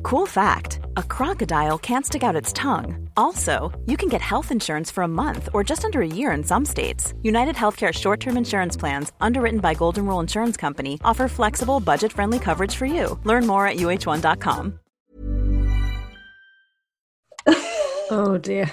Cool fact, a crocodile can't stick out its tongue. Also, you can get health insurance for a month or just under a year in some states. United Healthcare short-term insurance plans, underwritten by Golden Rule Insurance Company, offer flexible, budget-friendly coverage for you. Learn more at uh1.com. Oh dear.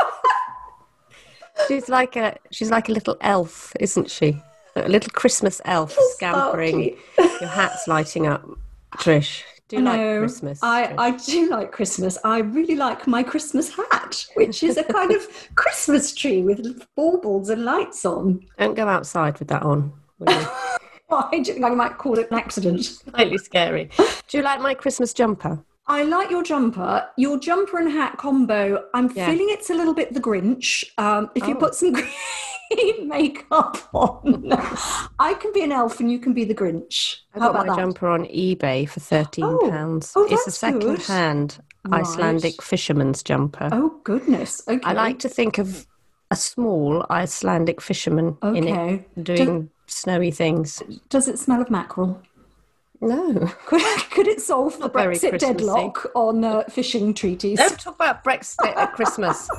She's like a little elf, isn't she? A little Christmas elf scampering. Your hat's lighting up. Trish, do you like Christmas? I do like Christmas. I really like my Christmas hat, which is a kind of Christmas tree with baubles and lights on. Don't go outside with that on, will you? I do think I might call it an accident. Slightly scary. Do you like my Christmas jumper? I like your jumper. Your jumper and hat combo, I'm feeling it's a little bit the Grinch. If you put some green makeup on, I can be an elf and you can be the Grinch. I got my jumper on eBay for £13. Oh, it's a second-hand Icelandic fisherman's jumper. Oh, goodness. Okay. I like to think of a small Icelandic fisherman in it doing snowy things. Does it smell of mackerel? No. Could it solve the Brexit deadlock on fishing treaties? Don't talk about Brexit at Christmas.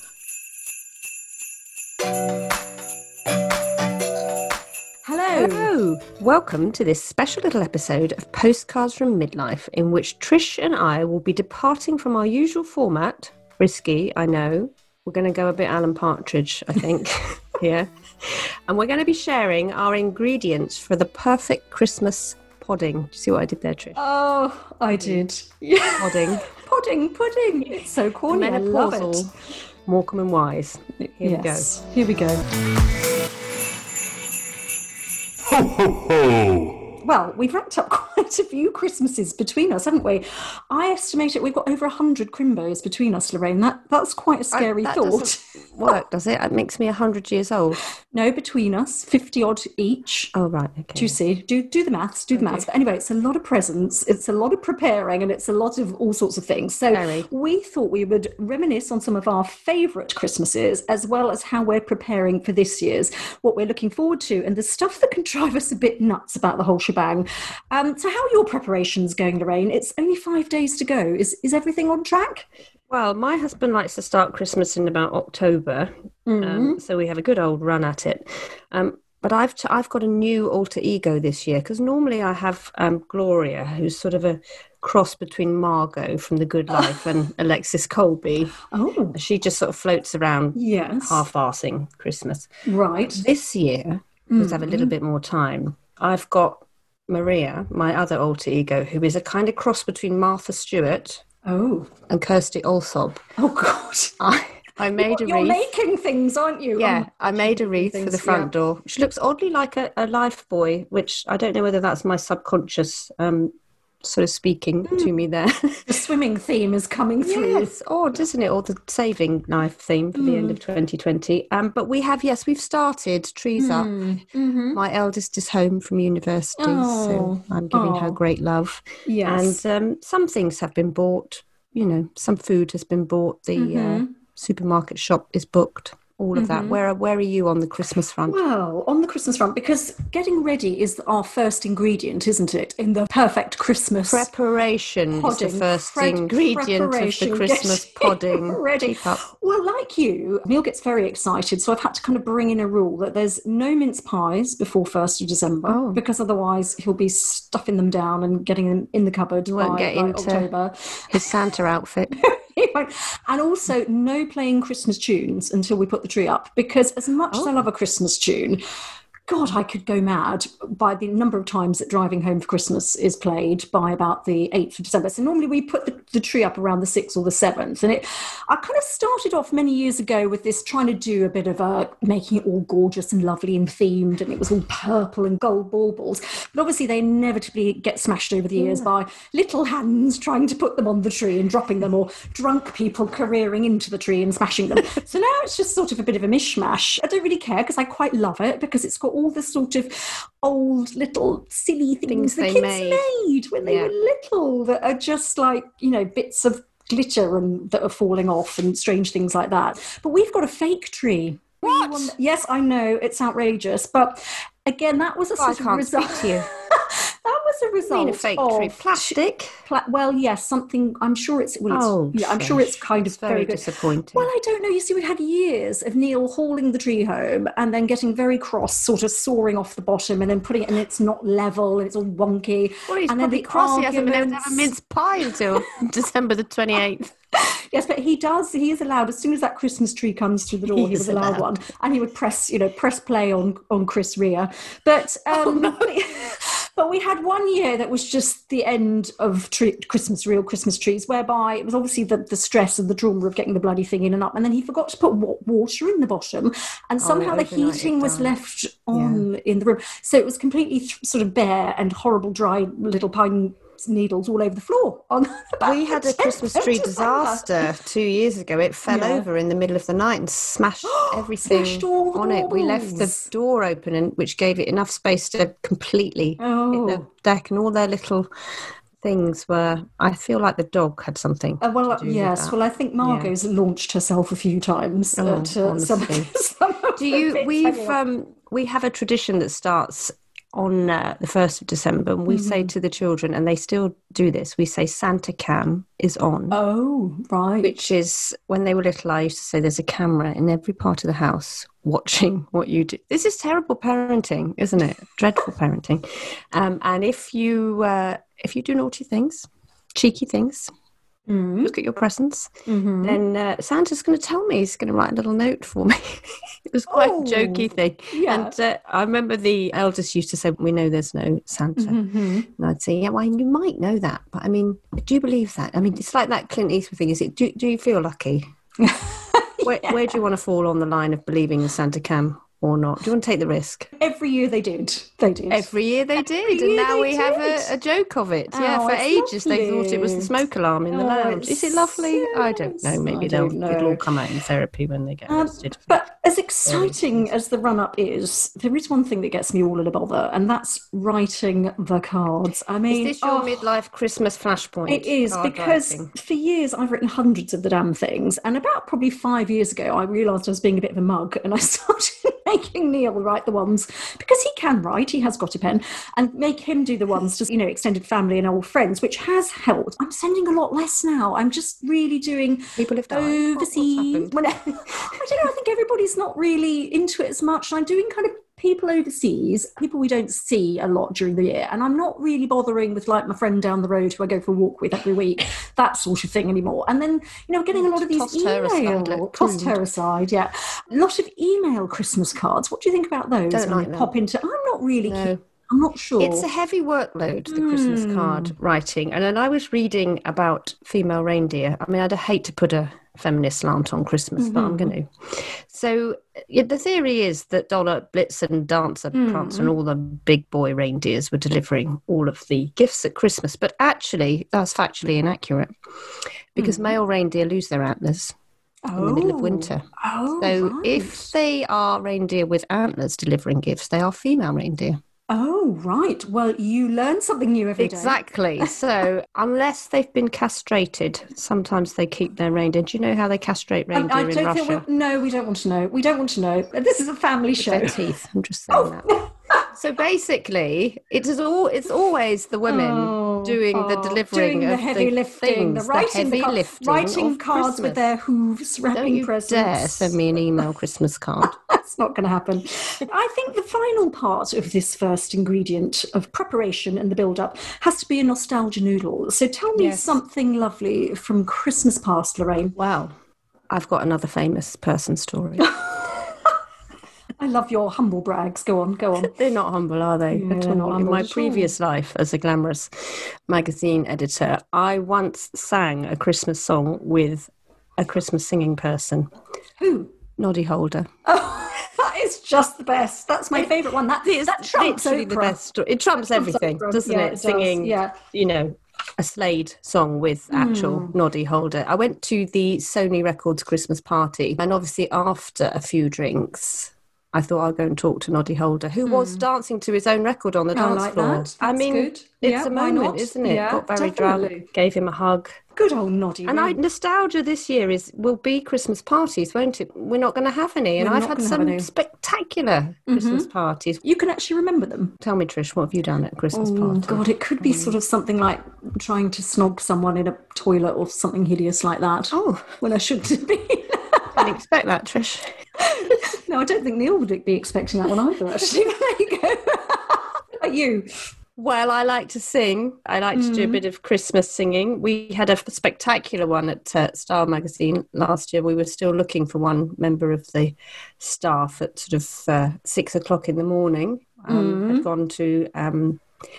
Hello. Welcome to this special little episode of Postcards from Midlife, in which Trish and I will be departing from our usual format. Risky, I know. We're going to go a bit Alan Partridge, I think, here. And we're going to be sharing our ingredients for the perfect Christmas pudding. Do you see what I did there, Trish? Oh, I did. Pudding. Pudding. It's so corny. I love it. Morecambe and Wise. Here we go. Ho, ho, ho! Well, we've racked up quite a few Christmases between us, haven't we? I estimate we've got over 100 Crimbos between us, Lorraine. That's quite a scary thought. Doesn't work, does it? It makes me 100 years old. No, between us, 50 odd each. Oh, right, okay. Do you see? Do the maths, But anyway, it's a lot of presents, it's a lot of preparing, and it's a lot of all sorts of things. So we thought we would reminisce on some of our favourite Christmases, as well as how we're preparing for this year's, what we're looking forward to, and the stuff that can drive us a bit nuts about the whole shebang. So how are your preparations going, Lorraine? It's only 5 days to go. Is everything on track? Well, my husband likes to start Christmas in about October, so we have a good old run at it. But I've got a new alter ego this year, because normally I have Gloria, who's sort of a cross between Margot from The Good Life and Alexis Colby. Oh. She just sort of floats around half-arsing Christmas. Right. This year, because I have a little bit more time, I've got Maria, my other alter ego, who is a kind of cross between Martha Stewart and Kirsty Allsopp. Oh, God. I made a wreath. You're making things, aren't you? Yeah, I made a wreath for the front door. She looks oddly like a life buoy, which I don't know whether that's my subconscious sort of speaking to me there. The swimming theme is coming through. Yes, odd, isn't it? Or the saving knife theme for the end of 2020. But we've started trees up. Mm-hmm. My eldest is home from university, so I'm giving her great love. Yes. And some things have been bought. You know, some food has been bought. The supermarket shop is booked. All of that. Where are you on the Christmas front? Well, on the Christmas front, because getting ready is our first ingredient, isn't it, in the perfect Christmas preparation pudding. Is the first ingredient of the Christmas pudding. Ready. Well, like you, Neil gets very excited, so I've had to kind of bring in a rule that there's no mince pies before 1st of December, because otherwise he'll be stuffing them down and getting them in the cupboard by October. His Santa outfit. And also no playing Christmas tunes until we put the tree up, because as much as I love a Christmas tune, God, I could go mad by the number of times that Driving Home for Christmas is played by about the 8th of December. So normally we put the tree up around the 6th or the 7th. And I kind of started off many years ago with this, trying to do a bit of making it all gorgeous and lovely and themed. And it was all purple and gold baubles. But obviously they inevitably get smashed over the years by little hands trying to put them on the tree and dropping them, or drunk people careering into the tree and smashing them. So now it's just sort of a bit of a mishmash. I don't really care, because I quite love it, because it's got all the sort of old little silly things the kids made when they were little, that are just like, you know, bits of glitter and that are falling off and strange things like that. But we've got a fake tree. What? Yes, I know, it's outrageous, but again, that was a sort of result. That was a result a fake of tree. Plastic? Well, yes, something. I'm sure it's. Well, I'm sure it's kind of very good. disappointing. Well, I don't know. You see, we had years of Neil hauling the tree home and then getting very cross, sort of sawing off the bottom and then putting it, and it's not level and it's all wonky. Well, he's and probably then cross. He hasn't been able to have a mince pie until December the 28th. Yes, but he is allowed, as soon as that Christmas tree comes through the door, he was allowed one. And he would press play on Chris Rea. But but we had one year that was just the end of real Christmas trees, whereby it was obviously the stress and the trauma of getting the bloody thing in and up. And then he forgot to put water in the bottom. And somehow the heating was left on in the room. So it was completely sort of bare and horrible, dry little pine needles all over the floor. We had a Christmas tree disaster 2 years ago. It fell over in the middle of the night and smashed everything on it. We left the door open, which gave it enough space to completely hit the deck, and all their little things were. I feel like the dog had something. Well, I think Margot's launched herself a few times. We have a tradition that starts on the 1st of December, and we say to the children, and they still do this, we say Santa Cam is on. Oh, right. Which is, when they were little, I used to say there's a camera in every part of the house watching what you do. This is terrible parenting, isn't it? Dreadful parenting. And if you do naughty things, cheeky things, look at your presents, then Santa's going to tell me. He's going to write a little note for me. It was quite a jokey thing. Yeah. And I remember the eldest used to say, we know there's no Santa. And I'd say, yeah, well, you might know that. But I mean, do you believe that? I mean, it's like that Clint Eastwood thing. Is it? Do you feel lucky? Where do you want to fall on the line of believing in Santa Cam or not? Do you want to take the risk? Every year they did. Every year they did. And now we have a joke of it. For ages lovely. They thought it was the smoke alarm in the lounge. Is it lovely? I don't know. Maybe it'll all come out in therapy when they get arrested. But as exciting as the run-up is, there is one thing that gets me all in a bother, and that's writing the cards. I mean, is this your midlife Christmas flashpoint? It is, because for years I've written hundreds of the damn things, and about probably 5 years ago I realised I was being a bit of a mug, and I started making Neil write the ones, because he can write, he has got a pen, and make him do the ones, just, extended family and old friends, which has helped. I'm sending a lot less now. I'm just really doing people have died. Overseas. I don't know, I think everybody's not really into it as much. I'm doing kind of people overseas, people we don't see a lot during the year, and I'm not really bothering with like my friend down the road who I go for a walk with every week, that sort of thing anymore. And then getting a lot of these tossed her aside, a lot of email Christmas cards. What do you think about those? Don't like pop into. I'm not really keen. I'm not sure. It's a heavy workload, the Christmas card writing. And then I was reading about female reindeer. I mean, I'd hate to put a feminist slant on Christmas, but I'm going to. So the theory is that Donner, Blitzen, Dancer, Prancer, and all the big boy reindeers were delivering all of the gifts at Christmas. But actually, that's factually inaccurate, because male reindeer lose their antlers in the middle of winter. If they are reindeer with antlers delivering gifts, they are female reindeer. Oh, right. Well, you learn something new every day. Exactly. So unless they've been castrated, sometimes they keep their reindeer. Do you know how they castrate reindeer in Russia? No, we don't want to know. We don't want to know. This is a family show. Their teeth. I'm just saying that. So basically, it's always the women doing the delivering, doing the heavy lifting, the writing cards Christmas. With their hooves, wrapping presents. Don't you dare send me an email Christmas card. That's not going to happen. I think the final part of this first ingredient of preparation and the build-up has to be a nostalgia noodle. So tell me something lovely from Christmas past, Lorraine. Wow, I've got another famous person story. I love your humble brags. Go on. They're not humble, are they? Yeah, at all. In my previous life as a glamorous magazine editor, I once sang a Christmas song with a Christmas singing person. Who? Noddy Holder. Oh, that is just the best. That's my favourite one. That trumps literally the best. It trumps everything, doesn't it? It Singing, a Slade song with actual Noddy Holder. I went to the Sony Records Christmas party, and obviously after a few drinks, I thought I'll go and talk to Noddy Holder, who was dancing to his own record on the dance like floor. that. That's good. It's a why moment, not? isn't it? Yeah, Got very definitely. drunk, gave him a hug. Good old Noddy. And nostalgia this year will be Christmas parties, won't it? We're not going to have any. And I've had some spectacular Christmas parties. You can actually remember them. Tell me, Trish, what have you done at a Christmas party? Oh, God, it could be sort of something like trying to snog someone in a toilet or something hideous like that. Oh. When I shouldn't have been. Didn't expect that, Trish. No, I don't think Neil would be expecting that one either, actually. There you go. What about you? Well, I like to sing. I like to do a bit of Christmas singing. We had a spectacular one at Style magazine last year. We were still looking for one member of the staff at sort of 6 o'clock in the morning. Had gone to a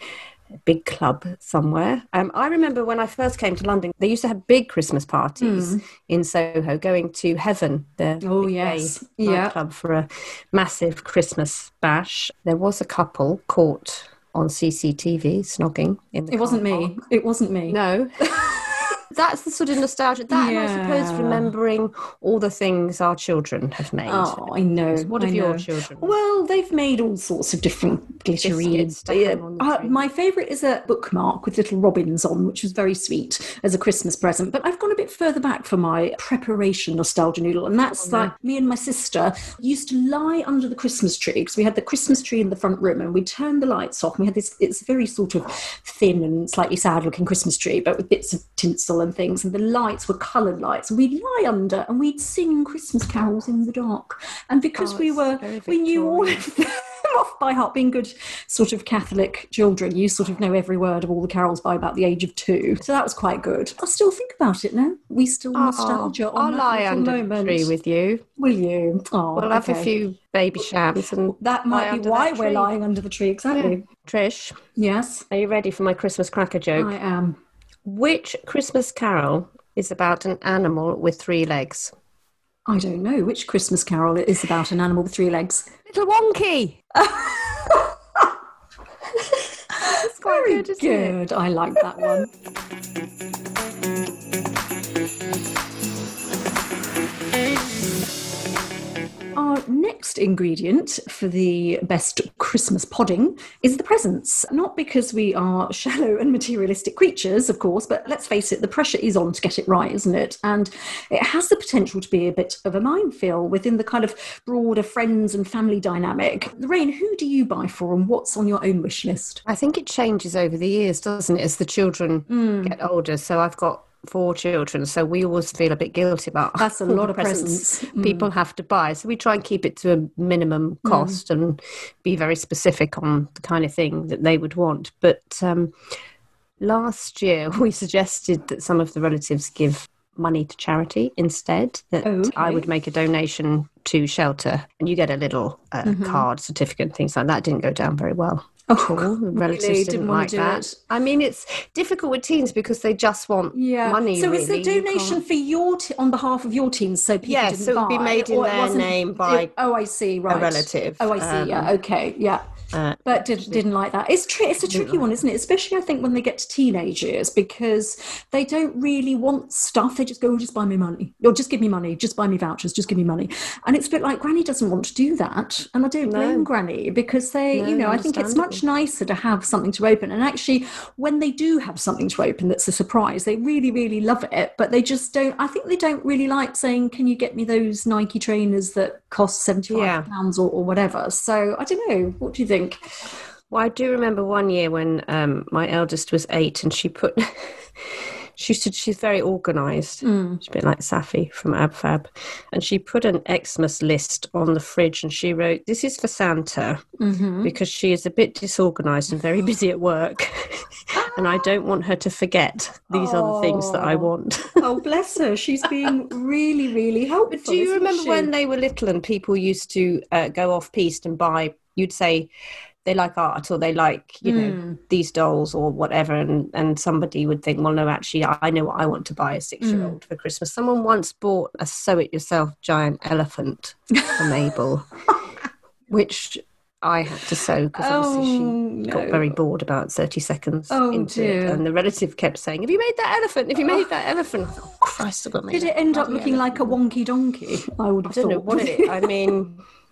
big club somewhere. I remember when I first came to London, they used to have big Christmas parties in Soho, going to Heaven, the nightclub, for a massive Christmas bash. There was a couple caught on CCTV snogging in the It wasn't me. It wasn't me. No. That's the sort of nostalgia. And I suppose remembering all the things our children have made. Oh, I know. What have your children? Well, they've made all sorts of different glittery stuff. My favourite is a bookmark with little robins on, which was very sweet as a Christmas present. But I've gone a bit further back for my preparation nostalgia noodle, and that's like me and my sister used to lie under the Christmas tree, because we had the Christmas tree in the front room, and we turned the lights off. And we had this, it's very sort of thin and slightly sad looking Christmas tree, but with bits of tinsel and things, and the lights were coloured lights, and we'd lie under and we'd sing Christmas carols in the dark. And because we knew all of them off by heart, being good sort of Catholic children, you sort of know every word of all the carols by about the age of 2. So that was quite good. I still think about it now. We still nostalgia on I'll lie under the tree with you. Will you? Oh, we'll have a few baby shams, and that might be why we're lying under the tree. Exactly. Trish. Yes. Are you ready for my Christmas cracker joke? I am. Which Christmas carol is about an animal with 3 legs? I don't know. Which Christmas carol is about an animal with 3 legs? Little Wonky. That's quite Very good, isn't it? I like that one. Our next ingredient for the best Christmas pudding is the presents. Not because we are shallow and materialistic creatures, of course, but let's face it, the pressure is on to get it right, isn't it? And it has the potential to be a bit of a minefield within the kind of broader friends and family dynamic. Lorraine, who do you buy for, and what's on your own wish list? I think it changes over the years, doesn't it, as the children get older. So I've got 4 children, so we always feel a bit guilty about that's a lot of presents people have to buy, so we try and keep it to a minimum cost and be very specific on the kind of thing that they would want. But last year we suggested that some of the relatives give money to charity instead, that I would make a donation to shelter, and you get a little card, certificate, things like that. It didn't go down very well. The relatives really didn't like that. It. I mean, it's difficult with teens because they just want money. So really. is the donation for your on behalf of your teens? So people didn't so it would be made in their name by I see, right. a relative. Oh, I see, okay, yeah. But didn't like that. It's a tricky one, isn't it? Especially, I think, when they get to teenage years, because they don't really want stuff. They just go, just buy me money. Or just give me money. Just buy me vouchers. Just give me money. And it's a bit like Granny doesn't want to do that. And I don't blame Granny, because they, I think it's much nicer to have something to open. And actually, when they do have something to open that's a surprise, they really, really love it. But they just don't, I think they don't really like saying, can you get me those Nike trainers that cost £75 or whatever. So I don't know. What do you think? Well, I do remember one year when my eldest was 8, and she put she's very organised. She's a bit like Safi from AbFab, and she put an Xmas list on the fridge, and she wrote, "This is for Santa," because she is a bit disorganised and very busy at work, and I don't want her to forget these are the things that I want. Oh, bless her. She's being really, really helpful. But do you remember when they were little and people used to go off-piste and buy, you'd say, they like art, or they like, these dolls or whatever, and somebody would think, well, no, actually, I know what I want to buy a 6-year-old for Christmas. Someone once bought a sew-it-yourself giant elephant for Mabel, which I had to sew, because obviously she got very bored about 30 seconds into it, and the relative kept saying, have you made that elephant? Have you made that elephant? I thought, oh, Christ, I've got to make Did it end up looking like a wonky donkey? I would have thought. I don't know what I mean...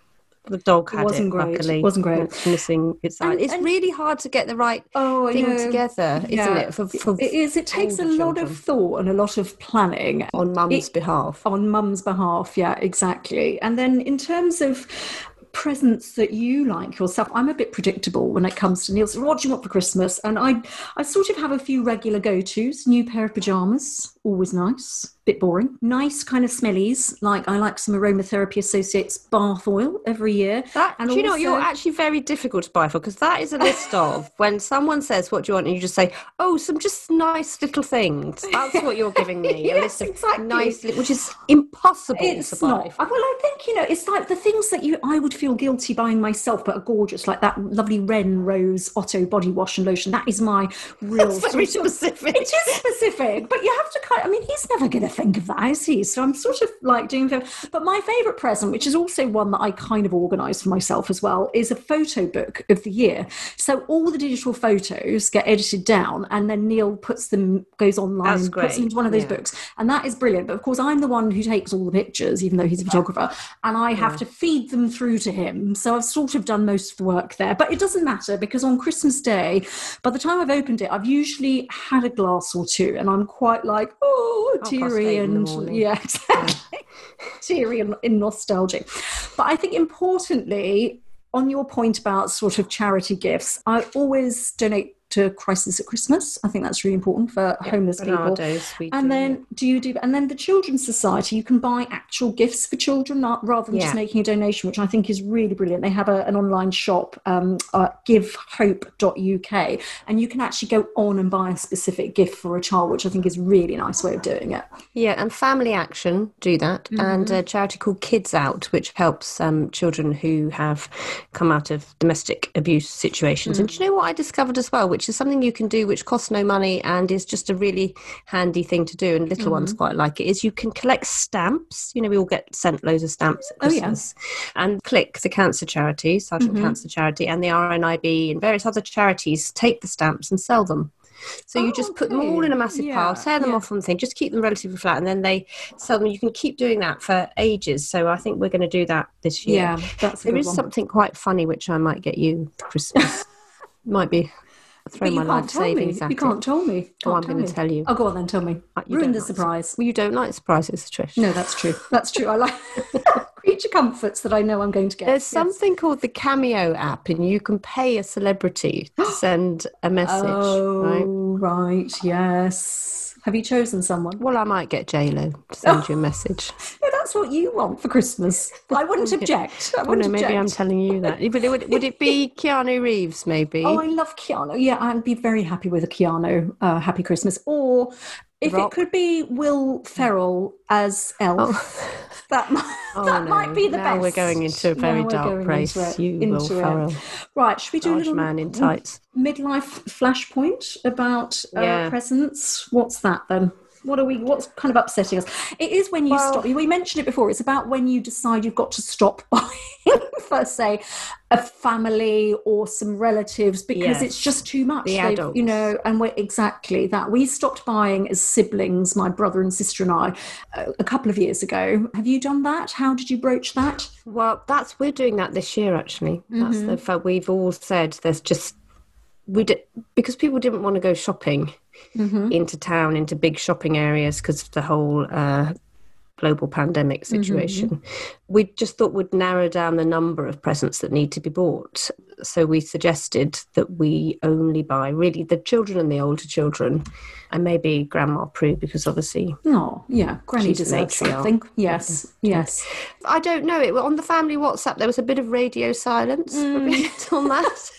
The dog It had wasn't it, great. luckily. It wasn't great. It's missing its eye. It's really hard to get the right thing together, isn't it? For it is. It takes a older lot children. of thought and a lot of planning. On mum's behalf. On mum's behalf, yeah, exactly. And then in terms of presents that you like yourself, I'm a bit predictable when it comes to Neil. So what do you want for Christmas? And I sort of have a few regular go-tos. New pair of pajamas, always nice. Bit boring. Nice kind of smellies. Like I like some Aromatherapy Associates bath oil every year. Do you know what, you're actually very difficult to buy for, because that is a list of when someone says what do you want and you just say, oh, some just nice little things. That's what you're giving me. Yes, a list of exactly. Nice, which is impossible It's to buy. not. Well, I think, it's like the things that I would feel guilty buying myself, but are gorgeous, like that lovely Ren Rose Otto body wash and lotion. That is my real... That's very specific. It is specific, but you have to he's never going to think of that, is he? So I'm sort of like doing... But my favourite present, which is also one that I kind of organised for myself as well, is a photo book of the year. So all the digital photos get edited down and then Neil goes online, puts them into one of those books. And that is brilliant. But of course, I'm the one who takes all the pictures, even though he's a photographer, and I have to feed them through to him. So I've sort of done most of the work there. But it doesn't matter, because on Christmas Day, by the time I've opened it, I've usually had a glass or two and I'm quite like, teary and teary and nostalgic. But I think importantly, on your point about sort of charity gifts, I always donate to Crisis at Christmas. I think that's really important for homeless people. And then and then the Children's Society, you can buy actual gifts for children rather than just making a donation, which I think is really brilliant. They have an online shop, givehope.uk, and you can actually go on and buy a specific gift for a child, which I think is a really nice way of doing it. Yeah, and Family Action do that, and a charity called Kids Out, which helps children who have come out of domestic abuse situations. And do you know what I discovered as well, which is something you can do which costs no money and is just a really handy thing to do, and little ones quite like it, is you can collect stamps. We all get sent loads of stamps at Christmas. And Click, the cancer charity, Sergeant Cancer Charity, and the RNIB and various other charities take the stamps and sell them. So you just put them all in a massive pile, tear them off on the thing, just keep them relatively flat, and then they sell them. You can keep doing that for ages. So I think we're going to do that this year. Yeah, that's There is something quite funny which I might get you for Christmas. Might be throw my life savings at it. You can't tell me. I'm going to tell you. Oh, go on then, tell me. Ruin the surprise. Well, you don't like surprises, Trish. No, that's true. That's true. I like creature comforts that I know I'm going to get. There's something called the Cameo app, and you can pay a celebrity to send a message. Right, yes. Have you chosen someone? Well, I might get J-Lo to send you a message. No, that's what you want for Christmas. I wouldn't object. Maybe I'm telling you that. But would it be Keanu Reeves, maybe? Oh, I love Keanu. Yeah, I'd be very happy with a Keanu Happy Christmas. Or if it could be Will Ferrell as Elf, that might be the best. Now we're going into a very dark place. Will Ferrell. Right, should we do a little man in tights midlife flashpoint about presents? What's that then? What's kind of upsetting us? It is when you stop. We mentioned it before. It's about when you decide you've got to stop buying for, say, a family or some relatives, because it's just too much. The adults. And we're exactly that. We stopped buying as siblings, my brother and sister and I, a couple of years ago. Have you done that? How did you broach that? Well, we're doing that this year, actually. That's the fact. We've all said there's just... because people didn't want to go shopping into town, into big shopping areas, because of the whole global pandemic situation. We just thought we'd narrow down the number of presents that need to be bought. So we suggested that we only buy really the children and the older children, and maybe Grandma Prue, because obviously... Oh, yeah, Granny deserves something. Yes. I don't know. On the family WhatsApp, there was a bit of radio silence for a bit on that.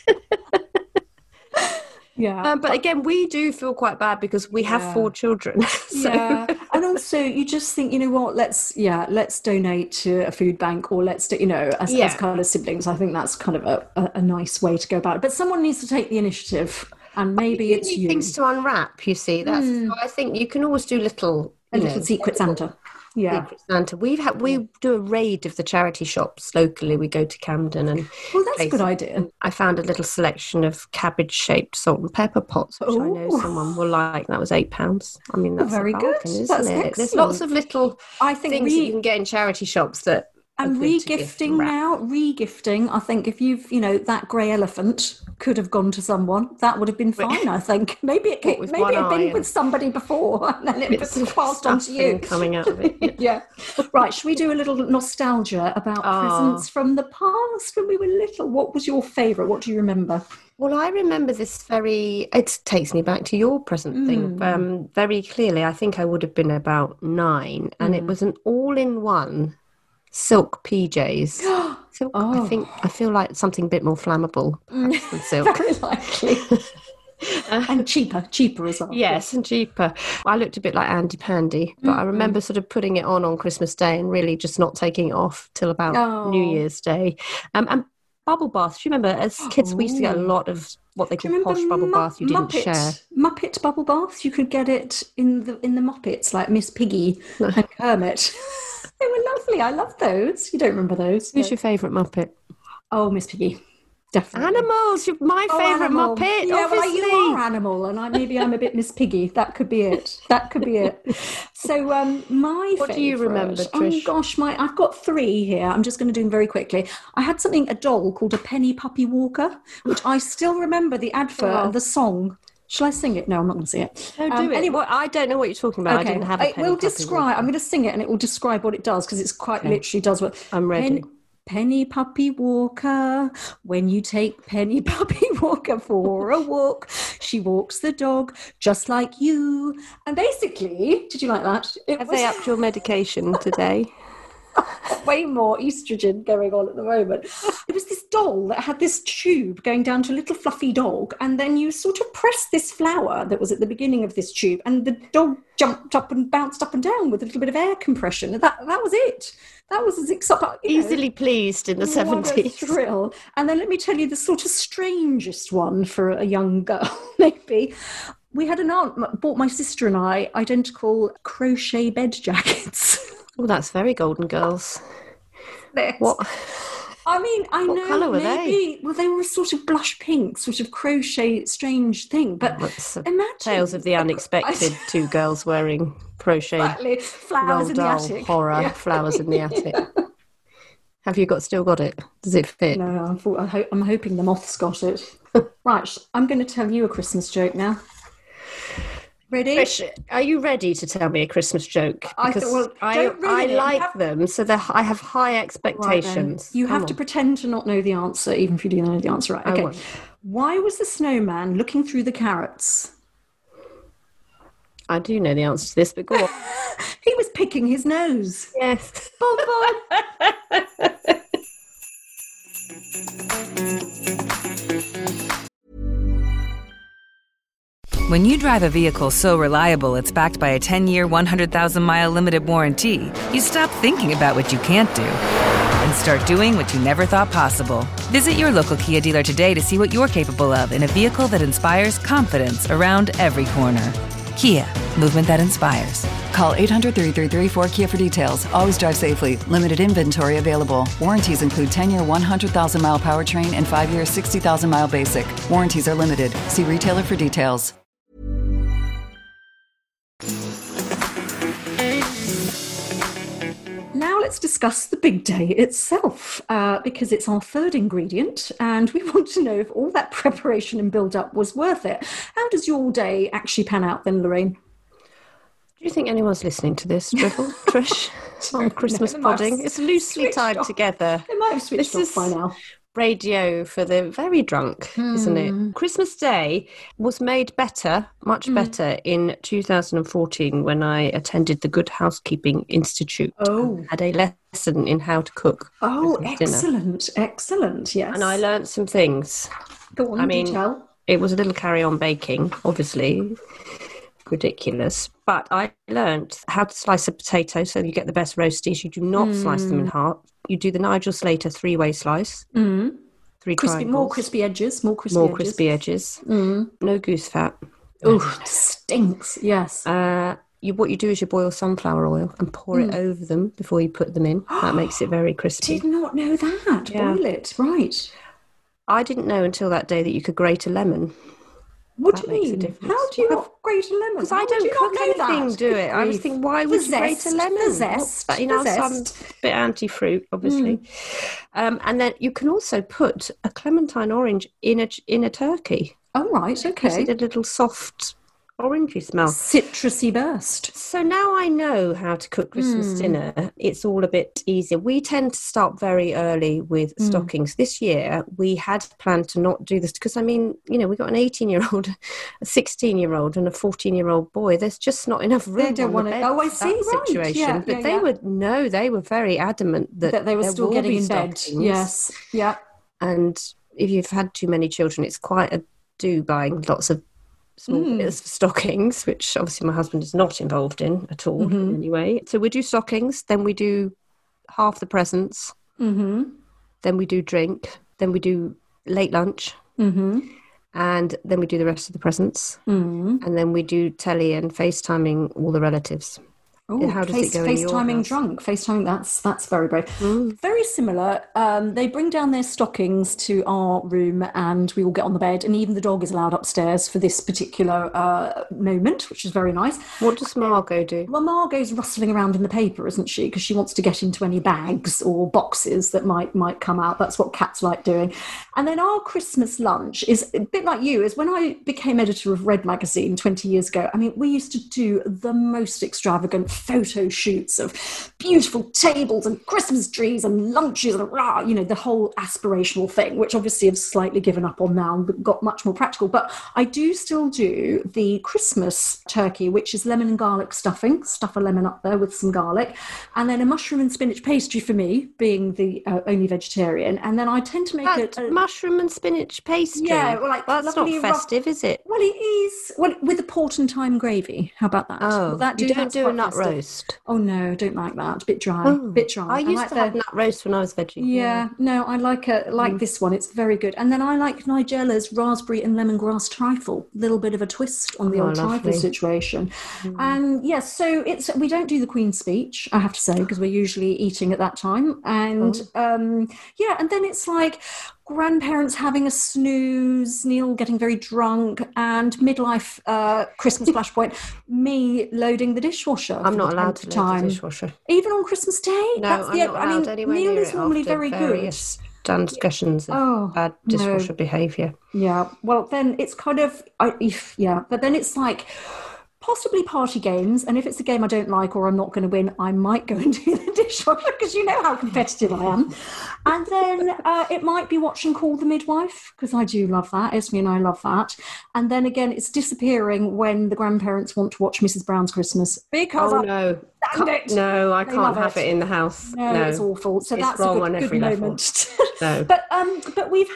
Yeah. But again, we do feel quite bad because we have 4 children. So. Yeah. And also you just think, you know what, let's donate to a food bank, or let's do, as kind of siblings. I think that's kind of a nice way to go about it. But someone needs to take the initiative, and maybe it's you. Things to unwrap, you see. That's I think you can always do little Secret Santa. Yeah, Secret Santa. We do a raid of the charity shops locally. We go to Camden and... Well, that's a good idea. I found a little selection of cabbage-shaped salt and pepper pots, which I know someone will like. That was £8. I mean, that's very a bargain, good. isn't That's it? excellent. There's lots of little things that you can get in charity shops that And re-gifting now, re-gifting, I think if you've, that grey elephant could have gone to someone, that would have been fine, I think. Maybe it had been with somebody before and then it was passed on to you. Coming out of it. Yeah. Right, should we do a little nostalgia about presents from the past when we were little? What was your favourite? What do you remember? Well, I remember this it takes me back to your present thing very clearly. I think I would have been about 9 and it was an all-in-one silk PJs. Silk, I feel like something a bit more flammable than silk. Very likely. And cheaper as well. Yes, and cheaper. I looked a bit like Andy Pandy, but I remember sort of putting it on Christmas Day and really just not taking it off till about New Year's Day. And bubble baths. Do you remember as kids we used to get a lot of what they call posh bubble bath you didn't share? Muppet bubble baths. You could get it in the Muppets, like Miss Piggy and Kermit. They were lovely. I love those. You don't remember those? Who's your favourite Muppet? Oh, Miss Piggy. Definitely. Animals. You're my favourite Muppet. Yeah, obviously. well, you are Animal, and maybe I'm a bit Miss Piggy. That could be it. So, my what do you remember, Trish? Oh gosh, I've got 3 here. I'm just going to do them very quickly. I had a doll called a Penny Puppy Walker, which I still remember the advert and the song. Shall I sing it? No, I'm not going to sing it. No, do it. Anyway, I don't know what you're talking about. Okay. I didn't have a Penny It will Puppy describe. Walker. I'm going to sing it, and it will describe what it does because it's quite literally does what. I'm ready. Penny Puppy Walker, when you take Penny Puppy Walker for a walk, she walks the dog just like you. And basically, did you like that? Have they upped your medication today? Way more estrogen going on at the moment. It was this doll that had this tube going down to a little fluffy dog, and then you sort of press this flower that was at the beginning of this tube, and the dog jumped up and bounced up and down with a little bit of air compression. And that was it. That was as easily pleased in the 70s. What a thrill. And then let me tell you the sort of strangest one for a young girl, maybe. We had an aunt bought my sister and I identical crochet bed jackets. Oh, that's very Golden Girls. What? I mean, I what know colour were maybe. Well, they were a sort of blush pink, sort of crochet, strange thing. But imagine tales of the unexpected. 2 girls wearing crochet. Exactly. Flowers in the attic. Horror. Yeah. Flowers in the attic. Have you still got it? Does it fit? No, I'm hoping the moths got it. Right, I'm going to tell you a Christmas joke now. Ready? Trish, are you ready to tell me a Christmas joke? Because I like them, so I have high expectations. Right, you have to pretend to not know the answer, even if you do know the answer. Right? Okay. Why was the snowman looking through the carrots? I do know the answer to this, but go on. He was picking his nose. Yes. Bon bon. When you drive a vehicle so reliable it's backed by a 10-year, 100,000-mile limited warranty, you stop thinking about what you can't do and start doing what you never thought possible. Visit your local Kia dealer today to see what you're capable of in a vehicle that inspires confidence around every corner. Kia, movement that inspires. Call 800-333-4KIA for details. Always drive safely. Limited inventory available. Warranties include 10-year 100,000-mile powertrain and 5-year 60,000-mile basic. Warranties are limited. See retailer for details. Now let's discuss the big day itself, because it's our 3rd ingredient, and we want to know if all that preparation and build-up was worth it. How does your day actually pan out then, Lorraine? Do you think anyone's listening to this, Trish? On Christmas pudding? It's loosely tied together. They might have switched off by now. Radio for the very drunk, isn't it? Christmas Day was made better, much better, in 2014 when I attended the Good Housekeeping Institute. Oh. Had a lesson in how to cook. Oh, Christmas dinner. Excellent, yes. And I learnt some things. Go on, detail. It was a little carry-on baking, obviously. Ridiculous. But I learnt how to slice a potato so you get the best roasties. You do not slice them in half. You do the Nigel Slater 3-way slice. 3 triangles. More crispy edges. Crispy edges. No goose fat. Oh, stinks. Yes. What you do is you boil sunflower oil and pour it over them before you put them in. That makes it very crispy. Did not know that. Yeah. Boil it. Right. I didn't know until that day that you could grate a lemon. What That do you makes a mean? difference. How do you not grate a lemon? Because I don't cook anything, do it. I was thinking, why would you grate a lemon? The zest. But, I'm a bit anti-fruit, obviously. And then you can also put a clementine orange in a turkey. Oh, right, okay. Gives it a little soft orangey smell. Citrusy burst. So now I know how to cook Christmas dinner. It's all a bit easier. We tend to start very early with stockings. This year, we had planned to not do this because, we got an 18-year-old, a 16-year-old and a 14-year-old boy. There's just not enough room. They don't want to. Oh, I see. Right. Situation. Yeah, but they were very adamant that they were still getting in bed. Yes. Yeah. And if you've had too many children, it's quite a do buying lots of small bits of stockings, which obviously my husband is not involved in at all in any way. So we do stockings, then we do half the presents, then we do drink, then we do late lunch, and then we do the rest of the presents, and then we do telly and FaceTiming all the relatives. Oh, how does it go in your FaceTiming house? drunk. FaceTiming, that's very brave. Very similar. They bring down their stockings to our room and we all get on the bed, and even the dog is allowed upstairs for this particular moment, which is very nice. What does Margot do? Well, Margot's rustling around in the paper, isn't she? Because she wants to get into any bags or boxes that might come out. That's what cats like doing. And then our Christmas lunch is a bit like you. Is when I became editor of Red Magazine 20 years ago, we used to do the most extravagant photo shoots of beautiful tables and Christmas trees and lunches and the whole aspirational thing, which obviously I've slightly given up on now and got much more practical. But I do still do the Christmas turkey, which is lemon and garlic stuffing, stuff a lemon up there with some garlic, and then a mushroom and spinach pastry for me, being the only vegetarian. And then I tend to make it mushroom and spinach pastry. Yeah, that's not festive, is it? Well, it is. Well, with the port and thyme gravy. How about that? Oh, you don't do a nut roast. Oh no, don't like that. A bit dry. Bit dry. I used to have nut roast when I was veggie. Yeah, no, I like this one. It's very good. And then I like Nigella's raspberry and lemongrass trifle. A little bit of a twist on the old trifle situation. And yes, so we don't do the Queen's speech, I have to say, because we're usually eating at that time. And and then it's like grandparents having a snooze, Neil getting very drunk, and midlife Christmas flashpoint, me loading the dishwasher. I'm not allowed to load the dishwasher. Even on Christmas Day? No, I'm not allowed anywhere Neil near is normally very good. Transgressions of bad dishwasher behaviour. Yeah, well then it's kind of, but then it's like possibly party games, and if it's a game I don't like or I'm not going to win, I might go and do the dishwasher because you know how competitive I am. And then it might be watching Call the Midwife, because I do love that. Esme and I love that. And then again, it's disappearing when the grandparents want to watch Mrs. Brown's Christmas, because no, I can't have it in the house. No, it's awful. So it's that's wrong a on good every moment. No. But we've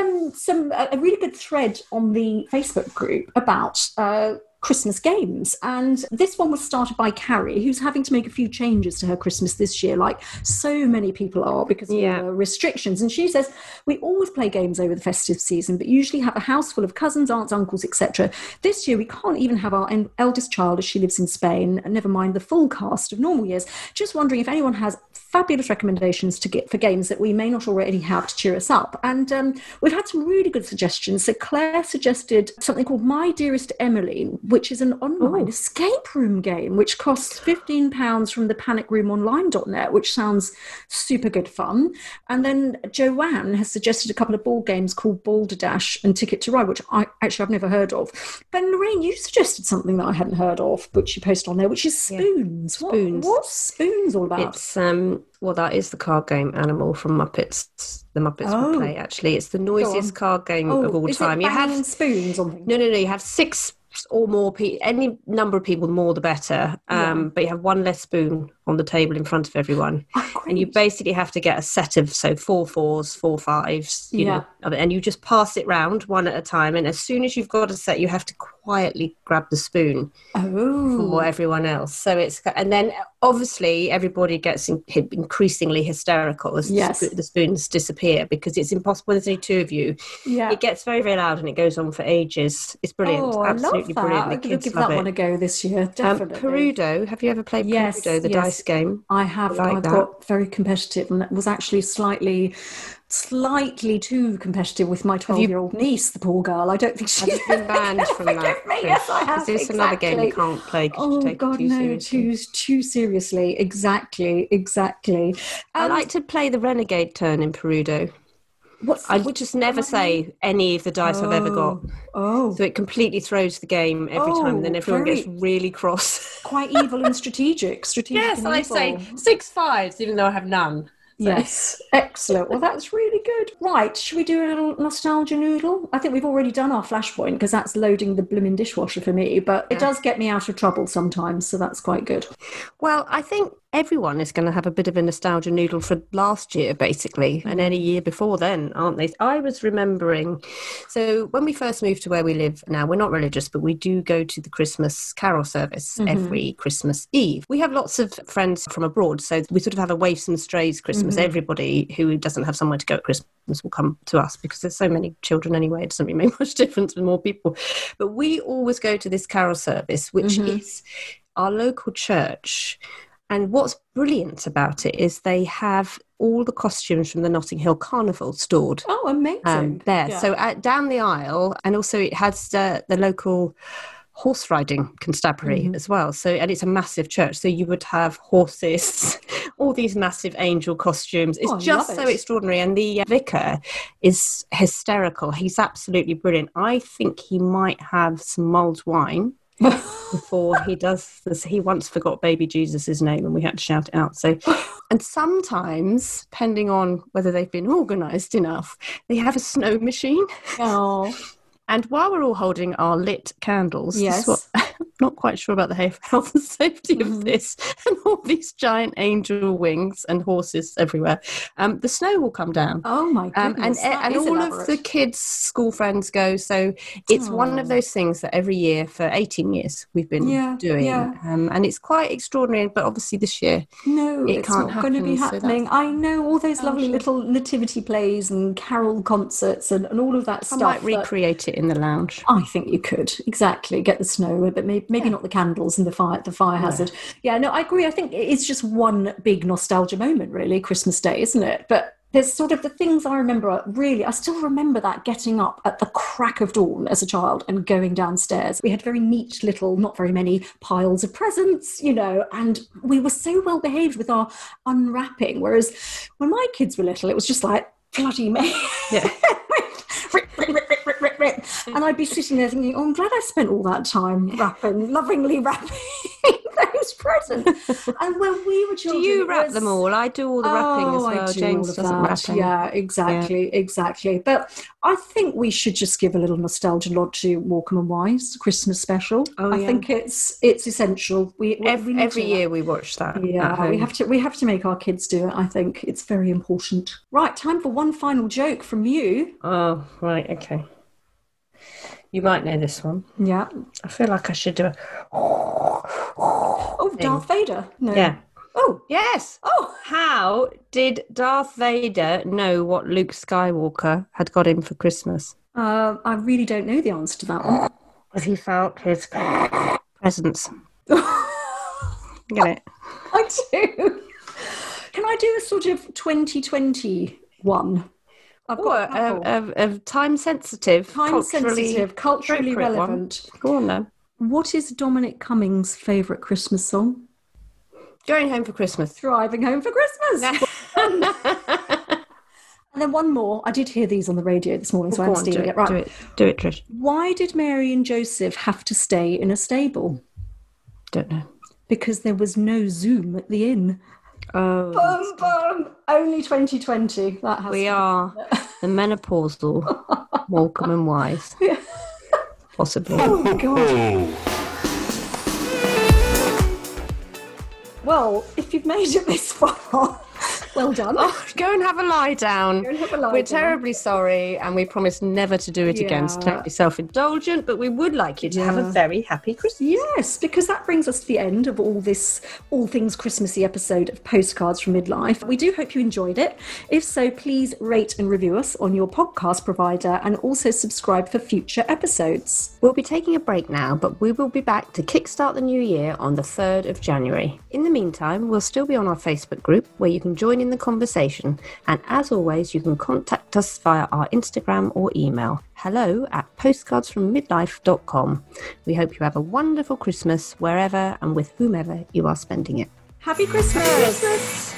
had a really good thread on the Facebook group about Christmas games, and this one was started by Carrie, who's having to make a few changes to her Christmas this year, like so many people are, because of the restrictions. And she says, we always play games over the festive season, but usually have a house full of cousins, aunts, uncles, etc. This year we can't even have our eldest child, as she lives in Spain, and never mind the full cast of normal years. Just wondering if anyone has fabulous recommendations for games that we may not already have to cheer us up. And we've had some really good suggestions. So Claire suggested something called My Dearest Emily, which is an online escape room game, which costs £15 from the panicroomonline.net, which sounds super good fun. And then Joanne has suggested a couple of board games called Balderdash and Ticket to Ride, which I've never heard of. But Lorraine, you suggested something that I hadn't heard of, which you posted on there, which is Spoons. Yeah. Spoons. What's Spoons all about? It's that is the card game Animal from Muppets. The Muppets will play. Actually, it's the noisiest card game of all time. You have spoons on things? No. You have 6 or more people. Any number of people, the more the better. But you have one less spoon on the table in front of everyone, and you basically have to get a set of 4 4s, 4 5s, you know, and you just pass it round one at a time. And as soon as you've got a set, you have to quietly grab the spoon for everyone else. So and then obviously everybody gets increasingly hysterical as the spoons disappear, because it's impossible. There's only 2 of you. It gets very, very loud and it goes on for ages. It's brilliant. Absolute absolutely brilliant. I'm The going to kids give love that it. one a go this year, definitely. Perudo, have you ever played Perudo, the dice game? I have. Like I've that. got very competitive, and it was actually slightly too competitive with my 12-year-old niece, the poor girl. I don't think she's Have you been banned from that? Yes, I have. Is this another game you can't play because you take it too seriously? Too seriously. Exactly. I like to play the renegade turn in Perudo. I would just never say any of the dice I've ever got. Oh. So it completely throws the game every time, and then everyone gets really cross. Quite evil and strategic. Yes, and I evil. say 6 5s, even though I have none. So. Yes, excellent. Well, that's really good. Right, should we do a little nostalgia noodle? I think we've already done our flashpoint because that's loading the blooming dishwasher for me, but it does get me out of trouble sometimes, so that's quite good. Well, I think everyone is going to have a bit of a nostalgia noodle for last year, basically, and any year before then, aren't they? I was remembering, so when we first moved to where we live now, we're not religious, but we do go to the Christmas carol service every Christmas Eve. We have lots of friends from abroad, so we sort of have a Waifs and Strays Christmas. Everybody who doesn't have somewhere to go at Christmas will come to us because there's so many children anyway. It doesn't really make much difference with more people. But we always go to this carol service, which is our local church. And what's brilliant about it is they have all the costumes from the Notting Hill Carnival stored. Oh, amazing. There. Yeah. So down the aisle, and also it has the local horse riding constabulary as well. So, and it's a massive church. So you would have horses, all these massive angel costumes. It's just so extraordinary. And the vicar is hysterical. He's absolutely brilliant. I think he might have some mulled wine before he does this. He once forgot baby Jesus' name and we had to shout it out. So, and sometimes, depending on whether they've been organised enough, they have a snow machine. Oh. And while we're all holding our lit candles, yes. this is what, I'm not quite sure about the health and safety of this, and all these giant angel wings and horses everywhere, the snow will come down. Oh my goodness! And all of the kids' school friends go. So it's one of those things that every year for 18 years we've been doing, and it's quite extraordinary. But obviously this year, it's can't not going to be happening. So I know all those lovely little nativity plays and carol concerts and all of that stuff. I might recreate it in the lounge. I think you could exactly get the snow, but maybe not the candles and the fire hazard. Yeah, no, I agree. I think it's just one big nostalgia moment, really, Christmas Day, isn't it? But there's sort of the things I remember, really, I still remember that getting up at the crack of dawn as a child and going downstairs. We had very neat little, not very many piles of presents, and we were so well behaved with our unwrapping. Whereas when my kids were little, it was just like bloody me. Yeah. And I'd be sitting there thinking, I'm glad I spent all that time lovingly wrapping those presents. And when we were children... Do you wrap them all? I do all the wrapping as well. James doesn't wrap them. Yeah, exactly. But I think we should just give a little nostalgia nod to Morecambe and Wise Christmas special. I think it's essential. Every year we watch that. Yeah, we have to make our kids do it. I think it's very important. Right, time for one final joke from you. Oh, right, okay. You might know this one. Yeah. I feel like I should do a... Oh, Darth Vader. No. Yeah. Oh. Yes. Oh. How did Darth Vader know what Luke Skywalker had got him for Christmas? I really don't know the answer to that one. Because he felt his presence. Get it? I do. Can I do a sort of 2020 one? I've got a time-sensitive, culturally relevant. One. Go on, then. What is Dominic Cummings' favourite Christmas song? Going Home for Christmas. Driving Home for Christmas. And then one more. I did hear these on the radio this morning, so I'm stealing it. Right. Do it, Trish. Why did Mary and Joseph have to stay in a stable? Don't know. Because there was no Zoom at the inn. Oh, boom, boom. Only 2020. That has we are the menopausal Morecambe and Wise. Yeah. Possibly. Oh, God. Well, if you've made it this far, Well done. Oh, go and have a lie down. Go and have a lie We're down. terribly sorry, and we promise never to do it again. It's totally self-indulgent, but we would like you to have a very happy Christmas. Yes, because that brings us to the end of all things Christmassy episode of Postcards from Midlife. We do hope you enjoyed it. If so, please rate and review us on your podcast provider and also subscribe for future episodes. We'll be taking a break now, but we will be back to kickstart the new year on the 3rd of January. In the meantime, we'll still be on our Facebook group where you can join in the conversation, and as always you can contact us via our Instagram or email hello@postcardsfrommidlife.com. We hope you have a wonderful Christmas wherever and with whomever you are spending it. Happy Christmas!